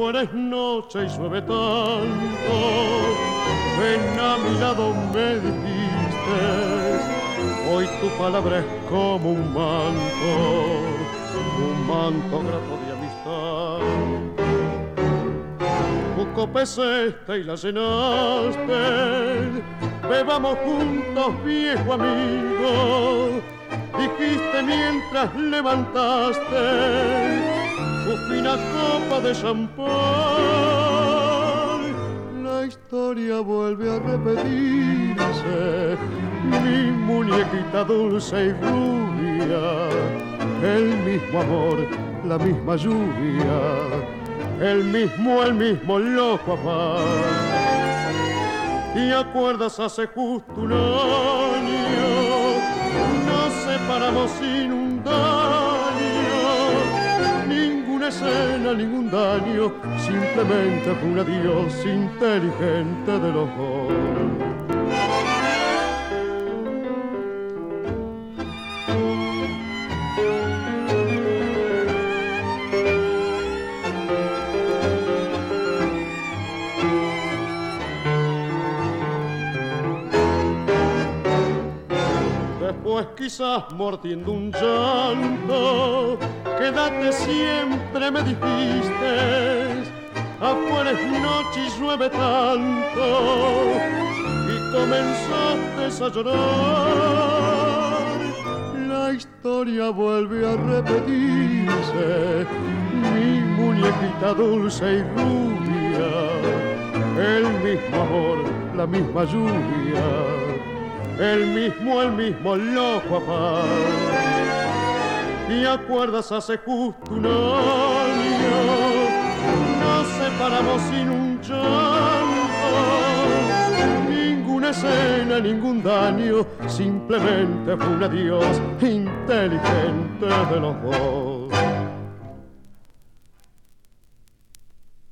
afuera es noche y llueve tanto. Ven a mi lado, me dijiste, hoy tu palabra es como un manto grato de amistad. Tu copa es esta y la llenaste, bebamos juntos, viejo amigo, dijiste mientras levantaste tu fina copa de champán. La historia vuelve a repetirse, mi muñequita dulce y rubia, el mismo amor, la misma lluvia, el mismo loco afán. ¿Y acuerdas hace justo un año? Nos separamos sin un daño, ninguna escena, ningún daño, simplemente fue un adiós inteligente de los dos. Pues quizás mordiendo un llanto, quédate siempre me dijiste, afuera es noche y llueve tanto, y comenzaste a llorar. La historia vuelve a repetirse, mi muñequita dulce y rubia, el mismo amor, la misma lluvia, el mismo loco afán. ¿Y acuerdas hace justo un año? Nos separamos sin un llanto, ninguna escena, ningún daño, simplemente fue un adiós inteligente de los dos.